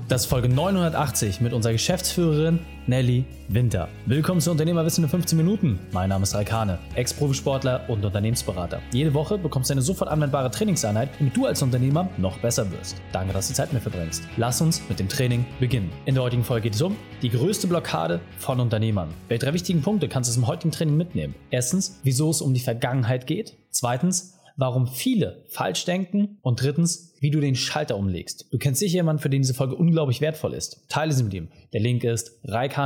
Das ist Folge 980 mit unserer Geschäftsführerin Nelly Winter. Willkommen zu Unternehmerwissen in 15 Minuten. Mein Name ist Raik Hane, Ex-Profisportler und Unternehmensberater. Jede Woche bekommst du eine sofort anwendbare Trainingseinheit, damit du als Unternehmer noch besser wirst. Danke, dass du Zeit mit mir verbringst. Lass uns mit dem Training beginnen. In der heutigen Folge geht es um die größte Blockade von Unternehmern. Welche 3 wichtigen Punkte kannst du aus dem heutigen Training mitnehmen? Erstens, wieso es um die Vergangenheit geht. Zweitens, warum viele falsch denken. Und drittens, wie du den Schalter umlegst. Du kennst sicher jemanden, für den diese Folge unglaublich wertvoll ist. Teile sie mit ihm. Der Link ist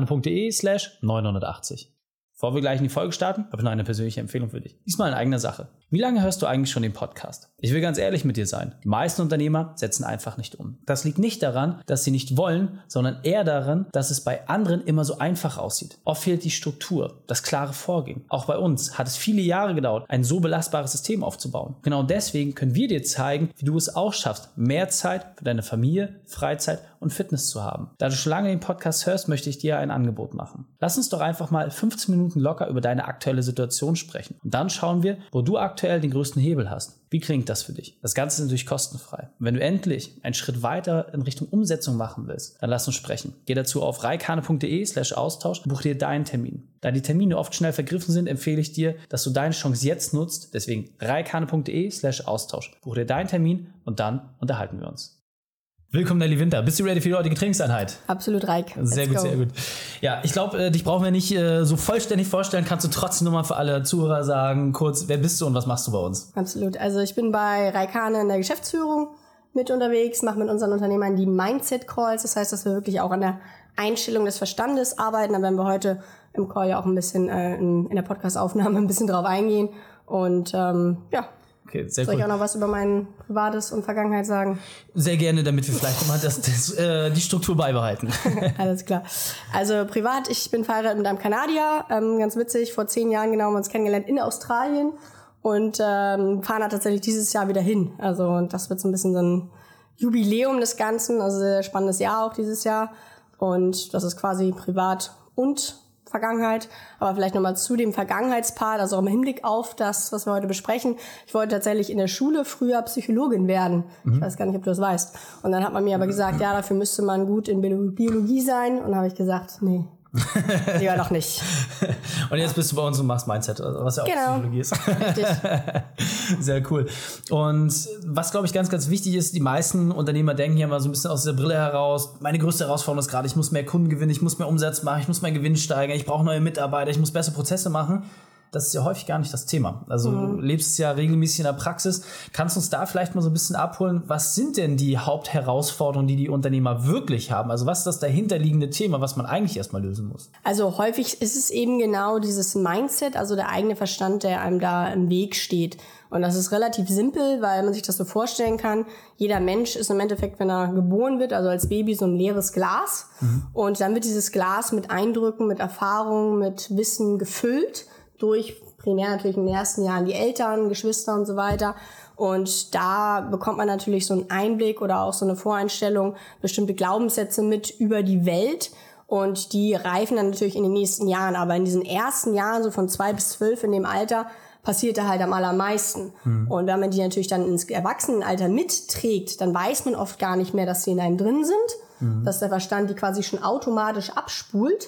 raikhane.de/980. Bevor wir gleich in die Folge starten, habe ich noch eine persönliche Empfehlung für dich. Diesmal in eigener Sache. Wie lange hörst du eigentlich schon den Podcast? Ich will ganz ehrlich mit dir sein. Die meisten Unternehmer setzen einfach nicht um. Das liegt nicht daran, dass sie nicht wollen, sondern eher daran, dass es bei anderen immer so einfach aussieht. Oft fehlt die Struktur, das klare Vorgehen. Auch bei uns hat es viele Jahre gedauert, ein so belastbares System aufzubauen. Genau deswegen können wir dir zeigen, wie du es auch schaffst, mehr Zeit für deine Familie, Freizeit und Fitness zu haben. Da du schon lange den Podcast hörst, möchte ich dir ein Angebot machen. Lass uns doch einfach mal 15 Minuten locker über deine aktuelle Situation sprechen. Und dann schauen wir, wo du aktuell den größten Hebel hast. Wie klingt das für dich? Das Ganze ist natürlich kostenfrei. Und wenn du endlich einen Schritt weiter in Richtung Umsetzung machen willst, dann lass uns sprechen. Geh dazu auf raikhane.de/Austausch und buch dir deinen Termin. Da die Termine oft schnell vergriffen sind, empfehle ich dir, dass du deine Chance jetzt nutzt. Deswegen raikhane.de/Austausch. Buch dir deinen Termin und dann unterhalten wir uns. Willkommen, Nelly Winter. Bist du ready für die heutige Trainingseinheit? Absolut, Raik. Sehr gut, sehr gut. Ja, ich glaube, dich brauchen wir nicht so vollständig vorstellen. Kannst du trotzdem nochmal für alle Zuhörer sagen, kurz, wer bist du und was machst du bei uns? Absolut. Also ich bin bei Raik Hane in der Geschäftsführung mit unterwegs, mache mit unseren Unternehmern die Mindset-Calls. Das heißt, dass wir wirklich auch an der Einstellung des Verstandes arbeiten. Da werden wir heute im Call ja auch ein bisschen in der Podcast-Aufnahme ein bisschen drauf eingehen. Und ja. Okay, sehr Soll cool. ich auch noch was über mein Privates und Vergangenheit sagen? Sehr gerne, damit wir vielleicht nochmal die Struktur beibehalten. Alles klar. Also privat, ich bin verheiratet mit einem Kanadier. Ganz witzig, vor 10 Jahren genau haben wir uns kennengelernt in Australien und fahren da tatsächlich dieses Jahr wieder hin. Also das wird so ein bisschen so ein Jubiläum des Ganzen, also sehr spannendes Jahr auch dieses Jahr. Und das ist quasi privat und Vergangenheit, aber vielleicht nochmal zu dem Vergangenheitspart, also im Hinblick auf das, was wir heute besprechen. Ich wollte tatsächlich in der Schule früher Psychologin werden. Ich weiß gar nicht, ob du das weißt. Und dann hat man mir aber gesagt, ja, dafür müsste man gut in Biologie sein. Und dann habe ich gesagt, nee, lieber doch nicht. Und jetzt bist du bei uns und machst Mindset, was ja auch Psychologie ist. Richtig. Sehr cool. Und was, glaube ich, ganz, ganz wichtig ist, die meisten Unternehmer denken ja mal so ein bisschen aus der Brille heraus, meine größte Herausforderung ist gerade, ich muss mehr Kunden gewinnen, ich muss mehr Umsatz machen, ich muss meinen Gewinn steigern, ich brauche neue Mitarbeiter, ich muss bessere Prozesse machen. Das ist ja häufig gar nicht das Thema. Also du lebst ja regelmäßig in der Praxis. Kannst du uns da vielleicht mal so ein bisschen abholen? Was sind denn die Hauptherausforderungen, die Unternehmer wirklich haben? Also was ist das dahinterliegende Thema, was man eigentlich erstmal lösen muss? Also häufig ist es eben genau dieses Mindset, also der eigene Verstand, der einem da im Weg steht. Und das ist relativ simpel, weil man sich das so vorstellen kann. Jeder Mensch ist im Endeffekt, wenn er geboren wird, also als Baby, so ein leeres Glas. Und dann wird dieses Glas mit Eindrücken, mit Erfahrungen, mit Wissen gefüllt. Durch primär natürlich in den ersten Jahren die Eltern, Geschwister und so weiter. Und da bekommt man natürlich so einen Einblick oder auch so eine Voreinstellung, bestimmte Glaubenssätze mit über die Welt. Und die reifen dann natürlich in den nächsten Jahren. Aber in diesen ersten Jahren, so von 2 bis 12 in dem Alter, passiert da halt am allermeisten. Und wenn man die natürlich dann ins Erwachsenenalter mitträgt, dann weiß man oft gar nicht mehr, dass sie in einem drin sind. Dass der Verstand die quasi schon automatisch abspult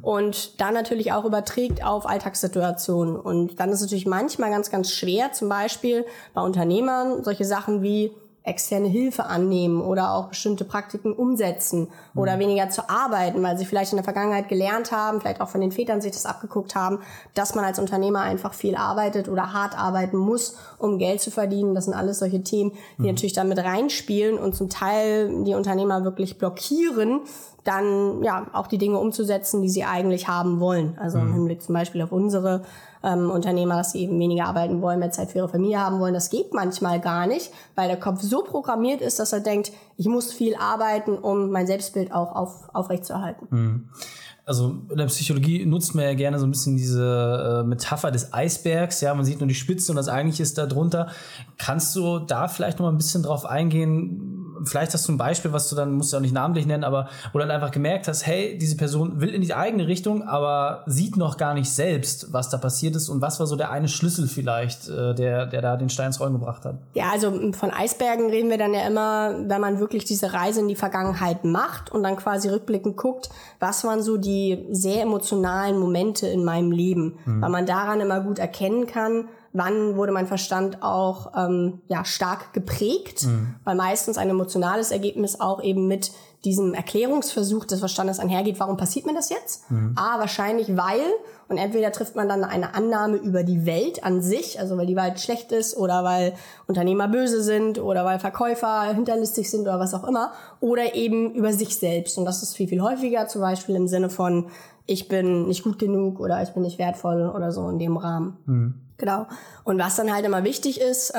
und dann natürlich auch überträgt auf Alltagssituationen. Und dann ist es natürlich manchmal ganz, ganz schwer, zum Beispiel bei Unternehmern solche Sachen wie externe Hilfe annehmen oder auch bestimmte Praktiken umsetzen oder weniger zu arbeiten, weil sie vielleicht in der Vergangenheit gelernt haben, vielleicht auch von den Vätern sich das abgeguckt haben, dass man als Unternehmer einfach viel arbeitet oder hart arbeiten muss, um Geld zu verdienen. Das sind alles solche Themen, die natürlich da mit reinspielen und zum Teil die Unternehmer wirklich blockieren, dann ja auch die Dinge umzusetzen, die sie eigentlich haben wollen. Also im Hinblick zum Beispiel auf unsere Unternehmer, dass sie eben weniger arbeiten wollen, mehr Zeit für ihre Familie haben wollen. Das geht manchmal gar nicht, weil der Kopf so programmiert ist, dass er denkt, ich muss viel arbeiten, um mein Selbstbild auch aufrechtzuerhalten. Also in der Psychologie nutzt man ja gerne so ein bisschen diese Metapher des Eisbergs. Ja, man sieht nur die Spitze und das Eigentliche ist da drunter. Kannst du da vielleicht noch mal ein bisschen drauf eingehen, vielleicht hast du ein Beispiel, was du dann, musst du auch nicht namentlich nennen, aber wo du dann einfach gemerkt hast, hey, diese Person will in die eigene Richtung, aber sieht noch gar nicht selbst, was da passiert ist und was war so der eine Schlüssel vielleicht, der da den Stein ins Rollen gebracht hat? Ja, also von Eisbergen reden wir dann ja immer, wenn man wirklich diese Reise in die Vergangenheit macht und dann quasi rückblickend guckt, was waren so die sehr emotionalen Momente in meinem Leben, weil man daran immer gut erkennen kann, wann wurde mein Verstand auch stark geprägt, weil meistens ein emotionales Ergebnis auch eben mit diesem Erklärungsversuch des Verstandes einhergeht, warum passiert mir das jetzt? Wahrscheinlich weil, und entweder trifft man dann eine Annahme über die Welt an sich, also weil die Welt schlecht ist oder weil Unternehmer böse sind oder weil Verkäufer hinterlistig sind oder was auch immer, oder eben über sich selbst. Und das ist viel, viel häufiger, zum Beispiel im Sinne von, ich bin nicht gut genug oder ich bin nicht wertvoll oder so in dem Rahmen. Genau. Und was dann halt immer wichtig ist,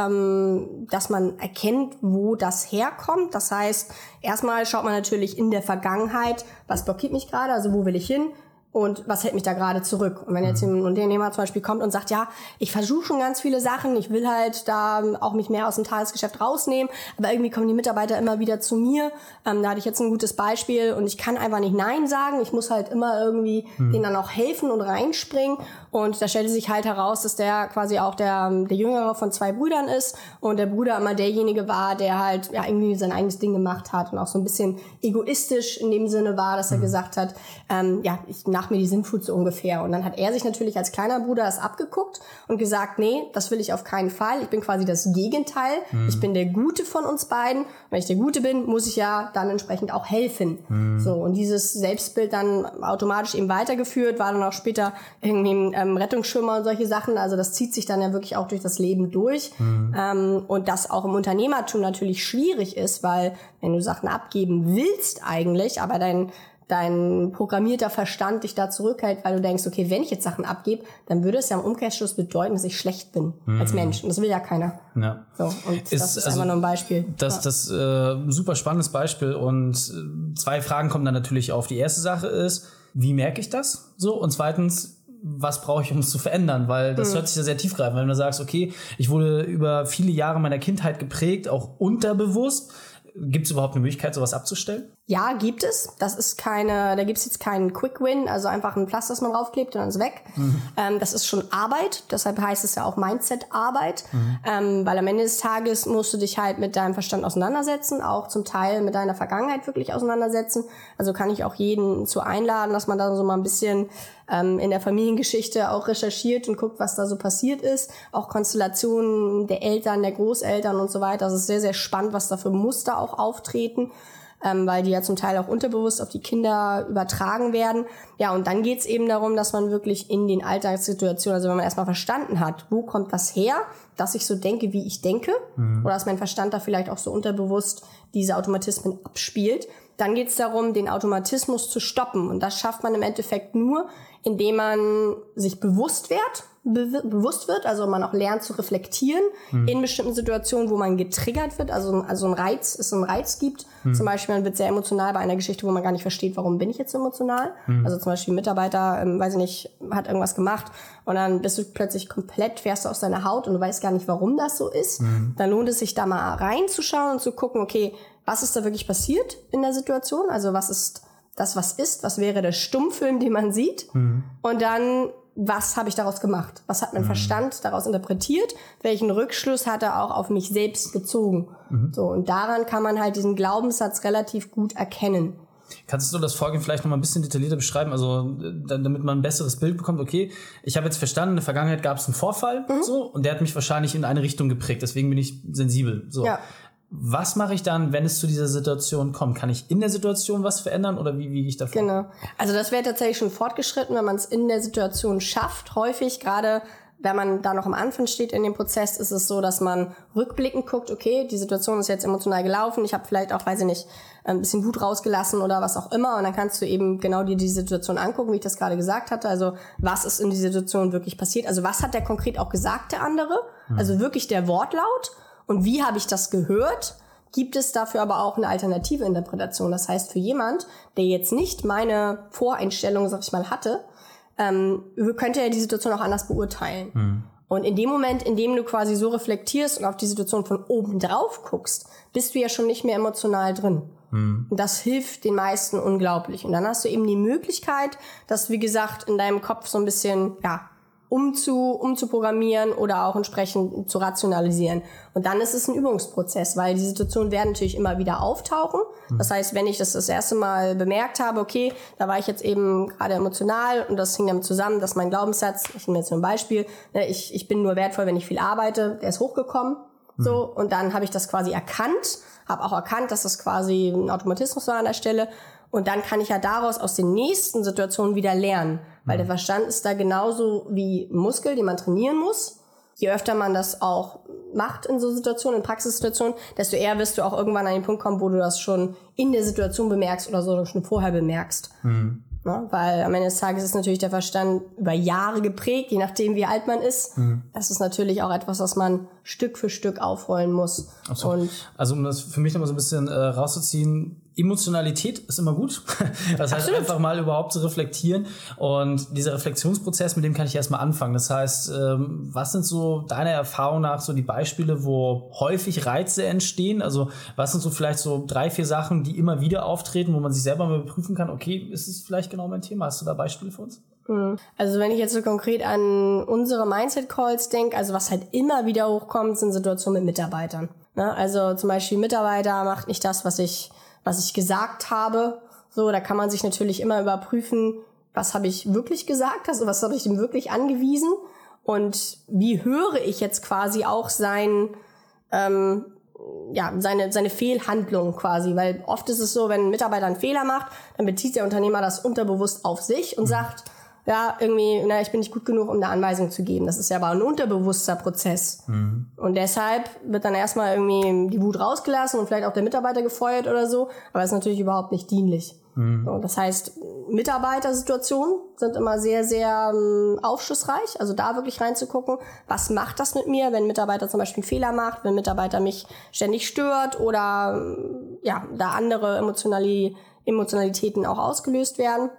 dass man erkennt, wo das herkommt. Das heißt, erstmal schaut man natürlich in der Vergangenheit, was blockiert mich gerade, also wo will ich hin? Und was hält mich da gerade zurück? Und wenn jetzt ein Unternehmer zum Beispiel kommt und sagt, ja, ich versuche schon ganz viele Sachen, ich will halt da auch mich mehr aus dem Tagesgeschäft rausnehmen, aber irgendwie kommen die Mitarbeiter immer wieder zu mir. Da hatte ich jetzt ein gutes Beispiel und ich kann einfach nicht Nein sagen. Ich muss halt immer irgendwie denen dann auch helfen und reinspringen. Und da stellte sich halt heraus, dass der quasi auch der Jüngere von 2 Brüdern ist und der Bruder immer derjenige war, der halt ja irgendwie sein eigenes Ding gemacht hat und auch so ein bisschen egoistisch in dem Sinne war, dass er gesagt hat, ich nach mir die Sintflut so ungefähr. Und dann hat er sich natürlich als kleiner Bruder das abgeguckt und gesagt, nee, das will ich auf keinen Fall. Ich bin quasi das Gegenteil. Ich bin der Gute von uns beiden. Wenn ich der Gute bin, muss ich ja dann entsprechend auch helfen. So, und dieses Selbstbild dann automatisch eben weitergeführt, war dann auch später irgendwie ein Rettungsschwimmer und solche Sachen. Also das zieht sich dann ja wirklich auch durch das Leben durch. Und das auch im Unternehmertum natürlich schwierig ist, weil wenn du Sachen abgeben willst eigentlich, aber dein programmierter Verstand dich da zurückhält, weil du denkst, okay, wenn ich jetzt Sachen abgebe, dann würde es ja im Umkehrschluss bedeuten, dass ich schlecht bin als Mensch. Und das will ja keiner. Ja. So, und das ist einfach nur ein Beispiel. Das super spannendes Beispiel. Und 2 Fragen kommen dann natürlich auf. Die erste Sache ist, wie merke ich das? So, und zweitens, was brauche ich, um es zu verändern? Weil das hört sich ja sehr tiefgreifend, wenn du sagst, okay, ich wurde über viele Jahre meiner Kindheit geprägt, auch unterbewusst. Gibt es überhaupt eine Möglichkeit, sowas abzustellen? Ja, gibt es. Da gibt es jetzt keinen Quick Win, also einfach ein Pflaster, das man draufklebt und dann ist weg. Das ist schon Arbeit, deshalb heißt es ja auch Mindset-Arbeit, weil am Ende des Tages musst du dich halt mit deinem Verstand auseinandersetzen, auch zum Teil mit deiner Vergangenheit wirklich auseinandersetzen. Also kann ich auch jeden zu einladen, dass man da so mal ein bisschen in der Familiengeschichte auch recherchiert und guckt, was da so passiert ist. Auch Konstellationen der Eltern, der Großeltern und so weiter. Das ist sehr, sehr spannend, was da für Muster auch auftreten, weil die ja zum Teil auch unterbewusst auf die Kinder übertragen werden. Ja, und dann geht's eben darum, dass man wirklich in den Alltagssituationen, also wenn man erstmal verstanden hat, wo kommt das her, dass ich so denke, wie ich denke, oder dass mein Verstand da vielleicht auch so unterbewusst diese Automatismen abspielt, dann geht's darum, den Automatismus zu stoppen. Und das schafft man im Endeffekt nur, indem man sich bewusst wird, also man auch lernt zu reflektieren in bestimmten Situationen, wo man getriggert wird, also ein Reiz gibt. Zum Beispiel, man wird sehr emotional bei einer Geschichte, wo man gar nicht versteht, warum bin ich jetzt emotional. Also zum Beispiel ein Mitarbeiter, hat irgendwas gemacht und dann bist du plötzlich fährst du aus deiner Haut und du weißt gar nicht, warum das so ist. Dann lohnt es sich da mal reinzuschauen und zu gucken, okay, was ist da wirklich passiert in der Situation? Also was ist das, was wäre der Stummfilm, den man sieht? Und dann, was habe ich daraus gemacht? Was hat mein Verstand daraus interpretiert? Welchen Rückschluss hat er auch auf mich selbst gezogen? So, und daran kann man halt diesen Glaubenssatz relativ gut erkennen. Kannst du das Vorgehen vielleicht noch mal ein bisschen detaillierter beschreiben, also damit man ein besseres Bild bekommt? Okay, ich habe jetzt verstanden, in der Vergangenheit gab es einen Vorfall so, und der hat mich wahrscheinlich in eine Richtung geprägt, deswegen bin ich sensibel. So. Ja. Was mache ich dann, wenn es zu dieser Situation kommt? Kann ich in der Situation was verändern oder wie gehe ich davor? Genau. Also das wäre tatsächlich schon fortgeschritten, wenn man es in der Situation schafft. Häufig, gerade wenn man da noch am Anfang steht in dem Prozess, ist es so, dass man rückblickend guckt, okay, die Situation ist jetzt emotional gelaufen, ich habe vielleicht auch, ein bisschen Wut rausgelassen oder was auch immer und dann kannst du eben genau dir die Situation angucken, wie ich das gerade gesagt hatte, also was ist in dieser Situation wirklich passiert, also was hat der konkret auch gesagt, der andere, also wirklich der Wortlaut. Und wie habe ich das gehört? Gibt es dafür aber auch eine alternative Interpretation? Das heißt, für jemand, der jetzt nicht meine Voreinstellung, sag ich mal, hatte, könnte er die Situation auch anders beurteilen. Und in dem Moment, in dem du quasi so reflektierst und auf die Situation von oben drauf guckst, bist du ja schon nicht mehr emotional drin. Und das hilft den meisten unglaublich. Und dann hast du eben die Möglichkeit, das, wie gesagt, in deinem Kopf so ein bisschen, umzuprogrammieren oder auch entsprechend zu rationalisieren. Und dann ist es ein Übungsprozess, weil die Situationen werden natürlich immer wieder auftauchen. Das heißt, wenn ich das erste Mal bemerkt habe, okay, da war ich jetzt eben gerade emotional und das hing damit zusammen, dass mein Glaubenssatz, ich nehme jetzt nur ein Beispiel, ich bin nur wertvoll, wenn ich viel arbeite, der ist hochgekommen. So, und dann habe ich das quasi erkannt, habe auch erkannt, dass das quasi ein Automatismus war an der Stelle. Und dann kann ich ja daraus aus den nächsten Situationen wieder lernen. Weil der Verstand ist da genauso wie ein Muskel, den man trainieren muss. Je öfter man das auch macht in so Situationen, in Praxissituationen, desto eher wirst du auch irgendwann an den Punkt kommen, wo du das schon in der Situation bemerkst oder so schon vorher bemerkst. Ja, weil am Ende des Tages ist natürlich der Verstand über Jahre geprägt, je nachdem wie alt man ist. Das ist natürlich auch etwas, was man Stück für Stück aufrollen muss. Und also um das für mich nochmal so ein bisschen rauszuziehen, Emotionalität ist immer gut. Das heißt, einfach mal überhaupt zu reflektieren. Und dieser Reflexionsprozess, mit dem kann ich erstmal anfangen. Das heißt, was sind so deiner Erfahrung nach so die Beispiele, wo häufig Reize entstehen? Also was sind so vielleicht so 3, 4 Sachen, die immer wieder auftreten, wo man sich selber mal prüfen kann, okay, ist es vielleicht genau mein Thema? Hast du da Beispiele für uns? Also wenn ich jetzt so konkret an unsere Mindset-Calls denke, also was halt immer wieder hochkommt, sind Situationen mit Mitarbeitern. Ne? Also zum Beispiel Mitarbeiter macht nicht das, was ich gesagt habe. So, da kann man sich natürlich immer überprüfen, was habe ich wirklich gesagt, also was habe ich ihm wirklich angewiesen und wie höre ich jetzt quasi auch seine Fehlhandlung quasi, weil oft ist es so, wenn ein Mitarbeiter einen Fehler macht, dann bezieht der Unternehmer das unterbewusst auf sich und sagt, ja, irgendwie, ich bin nicht gut genug, um eine Anweisung zu geben. Das ist ja aber ein unterbewusster Prozess. Und deshalb wird dann erstmal irgendwie die Wut rausgelassen und vielleicht auch der Mitarbeiter gefeuert oder so, aber das ist natürlich überhaupt nicht dienlich. So, das heißt, Mitarbeitersituationen sind immer sehr, sehr aufschlussreich, also da wirklich reinzugucken, was macht das mit mir, wenn ein Mitarbeiter zum Beispiel einen Fehler macht, wenn ein Mitarbeiter mich ständig stört oder da andere Emotionalitäten auch ausgelöst werden.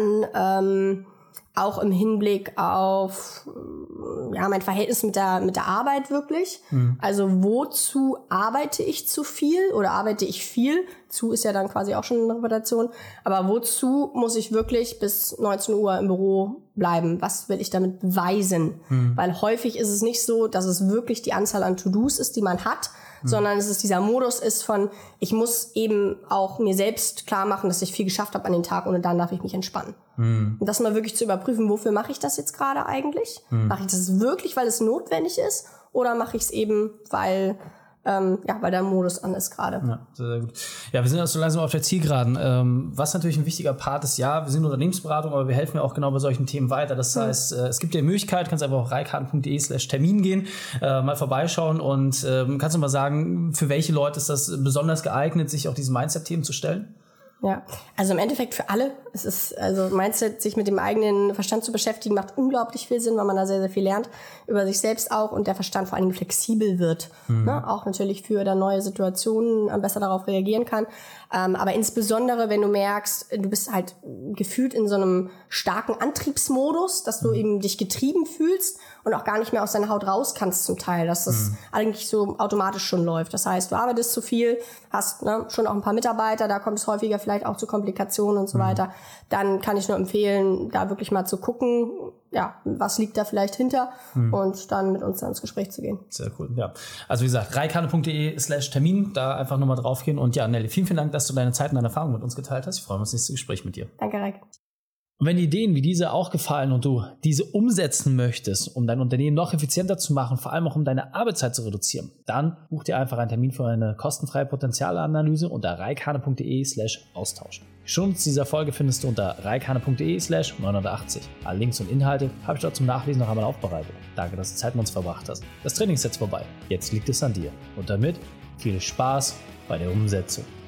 Dann auch im Hinblick auf mein Verhältnis mit der Arbeit wirklich. Also wozu arbeite ich zu viel oder arbeite ich viel? Zu ist ja dann quasi auch schon eine Interpretation. Aber wozu muss ich wirklich bis 19 Uhr im Büro bleiben? Was will ich damit beweisen? Weil häufig ist es nicht so, dass es wirklich die Anzahl an To-Dos ist, die man hat, sondern es ist dieser Modus ist von, ich muss eben auch mir selbst klar machen, dass ich viel geschafft habe an den Tag und dann darf ich mich entspannen. Und das mal wirklich zu überprüfen, wofür mache ich das jetzt gerade eigentlich? Mache ich das wirklich, weil es notwendig ist? Oder mache ich es eben, weil der Modus an ist gerade. Ja, sehr, sehr gut. Ja, wir sind also langsam auf der Zielgeraden. Was natürlich ein wichtiger Part ist, wir sind Unternehmensberatung, aber wir helfen ja auch genau bei solchen Themen weiter. Das heißt, es gibt dir die Möglichkeit, kannst einfach auf reikane.de/Termin gehen, mal vorbeischauen und kannst du mal sagen, für welche Leute ist das besonders geeignet, sich auch diesen Mindset-Themen zu stellen? Ja, also im Endeffekt für alle. Es ist, also Mindset, sich mit dem eigenen Verstand zu beschäftigen, macht unglaublich viel Sinn, weil man da sehr, sehr viel lernt über sich selbst auch und der Verstand vor allem flexibel wird. Auch natürlich für dann neue Situationen besser darauf reagieren kann. Aber insbesondere, wenn du merkst, du bist halt gefühlt in so einem starken Antriebsmodus, dass du eben dich getrieben fühlst und auch gar nicht mehr aus deiner Haut raus kannst zum Teil, dass das eigentlich so automatisch schon läuft. Das heißt, du arbeitest zu viel, hast schon auch ein paar Mitarbeiter, da kommt es häufiger vielleicht auch zu Komplikationen und so weiter. Dann kann ich nur empfehlen, da wirklich mal zu gucken, was liegt da vielleicht hinter und dann mit uns ins Gespräch zu gehen. Sehr cool, ja. Also wie gesagt, reikane.de/Termin, da einfach nochmal drauf gehen. Und ja, Nelly, vielen Dank, dass du deine Zeit und deine Erfahrungen mit uns geteilt hast. Ich freue mich auf das nächste Gespräch mit dir. Danke, Reik. Und wenn die Ideen wie diese auch gefallen und du diese umsetzen möchtest, um dein Unternehmen noch effizienter zu machen, vor allem auch um deine Arbeitszeit zu reduzieren, dann buch dir einfach einen Termin für eine kostenfreie Potenzialanalyse unter reikane.de/Austausch. Die Shownotes dieser Folge findest du unter reikane.de/980. Alle Links und Inhalte habe ich dort zum Nachlesen noch einmal aufbereitet. Danke, dass du Zeit mit uns verbracht hast. Das Training ist jetzt vorbei. Jetzt liegt es an dir. Und damit viel Spaß bei der Umsetzung.